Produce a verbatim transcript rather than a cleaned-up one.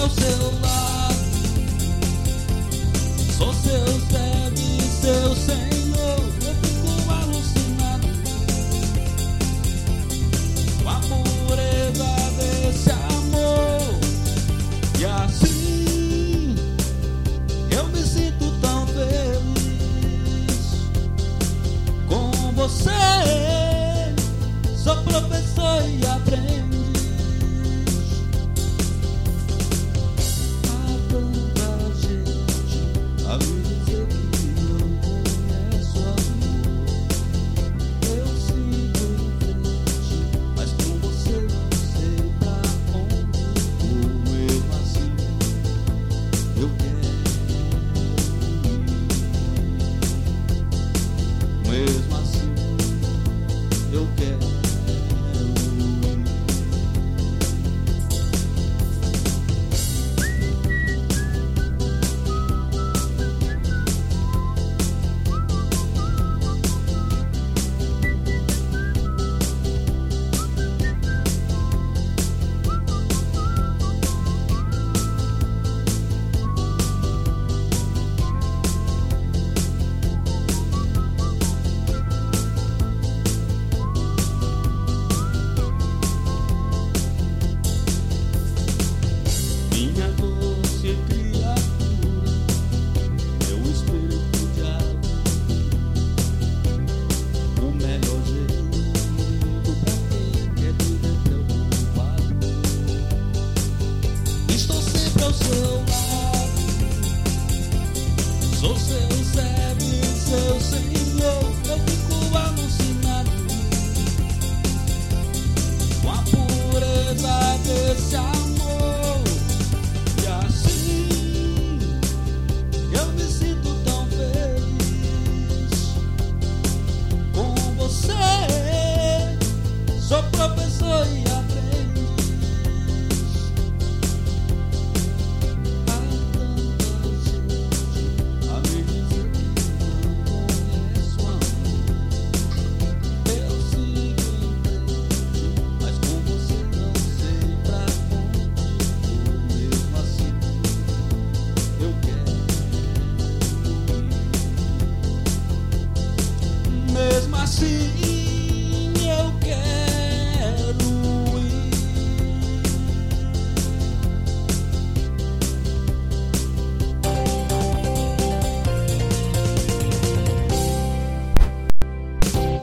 ao seu lado. Sou seu servo e seu Senhor. Eu fico alucinado com a pureza desse amor. E assim eu me sinto tão feliz com você. Sou professor e aprendiz. Há tanta gente a me dizer que não conheço amor. Eu sigo em frente, mas com você não sei pra onde vou. Mesmo assim, eu quero ir. Mesmo assim, eu quero.